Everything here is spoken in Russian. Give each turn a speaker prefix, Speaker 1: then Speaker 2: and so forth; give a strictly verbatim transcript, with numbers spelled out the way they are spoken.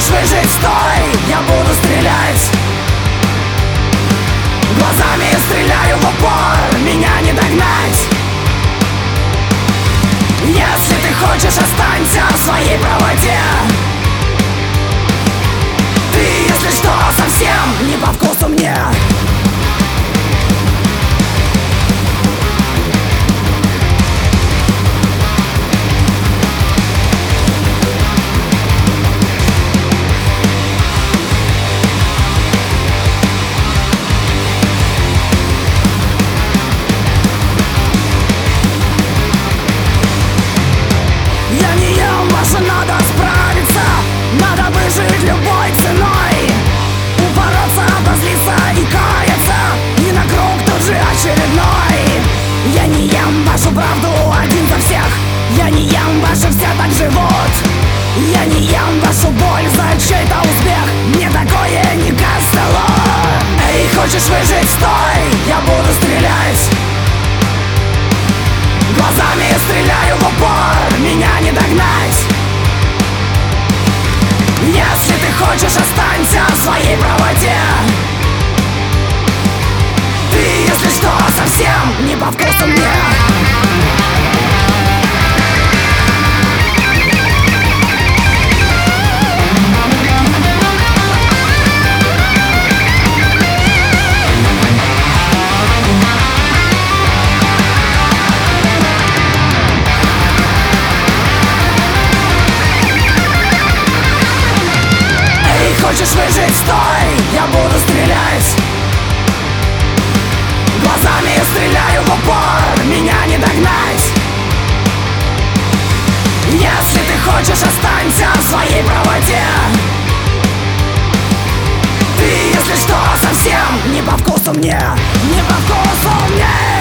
Speaker 1: хочешь выжить, стой, я буду стрелять. Глазами стреляю в упор, меня не догнать. Если ты хочешь, останься в своей правоте. Ты, если что, совсем не по вкусу мне. Я не ем ваше, надо справиться. Надо выжить любой ценой. Упороться, обозлиться и каяться. И на круг тут же очередной. Я не ем вашу правду один за всех. Я не ем ваши, все так живут. Я не ем вашу боль за чей-то успех. Мне такое не кастело. Эй, хочешь выжить, стой, я буду стрелять. Глазами стреляю в упор, меня не догнать. Если ты хочешь, останься в своей правоте. Ты, если что, совсем не по вкусу мне. Хочешь выжить, стой, я буду стрелять. Глазами стреляю в упор, меня не догнать. Если ты хочешь, останься в своей правоте. Ты, если что, совсем не по вкусу мне. Не по вкусу мне.